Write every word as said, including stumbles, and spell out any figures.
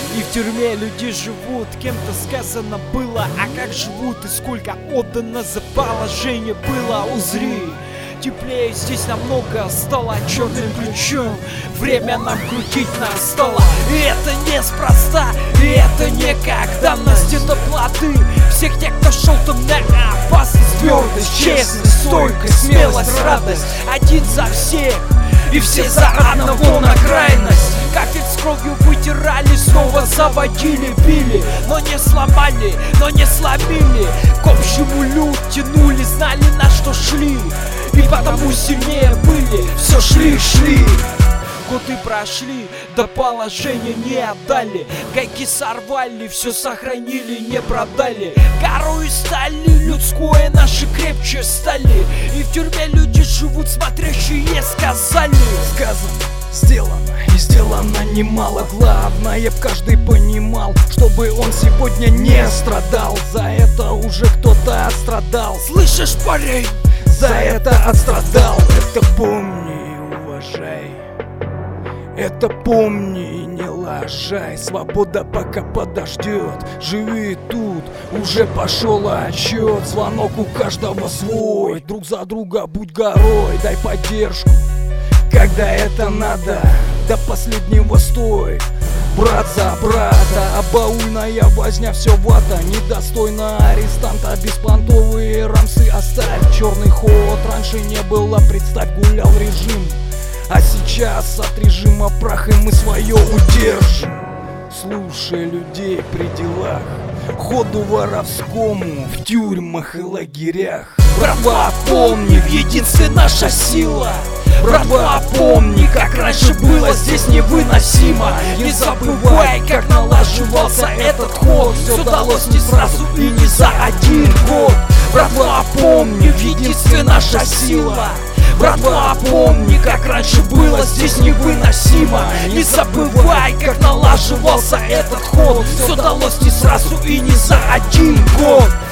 И в тюрьме люди живут, кем-то сказано было, а как живут и сколько отдано за положение было, узри. Теплее здесь намного стало черным ключом, время нам крутить настало. И это неспроста, и это не как данность, это плоды всех тех, кто шел там на опасность. Твердость, честность, стойкость, смелость, радость, один за всех и все за одного на крайность. Кафель с кровью вытирали, снова заводили, били, но не сломали, но не сломили. К общему люд тянули, знали, на что шли, и потому сильнее были, все шли, шли. Годы прошли, до положения не отдали, гайки сорвали, все сохранили, не продали. Горою стали, людское наши крепче стали, и в тюрьме люди живут, смотрящие сказали. Сказано, сделано, и сделано немало. Главное, б каждый понимал, чтобы он сегодня не страдал. За это уже кто-то отстрадал. Слышишь, парень? За это отстрадал. Это помни и уважай, это помни и не лажай. Свобода пока подождет, живи тут, уже пошел отчет. Звонок у каждого свой, друг за друга будь горой. Дай поддержку, когда это надо, до последнего стой, брат за брата. А баульная возня все вата, недостойно арестанта. Беспонтовые рамсы оставь, черный ход раньше не было, представь, гулял режим. А сейчас от режима праха мы свое удержим. Слушай людей при делах, ходу воровскому в тюрьмах и лагерях. Братва, помни, в единстве наша сила. Братва, помни, как раньше было здесь невыносимо. Не забывай, как налаживался этот ход. Все далось не сразу и не за один год. Братва, помни, в единстве наша сила. Братва, помни, как раньше было здесь невыносимо. Не забывай, как налаживался этот ход. Все далось не сразу и не за один год.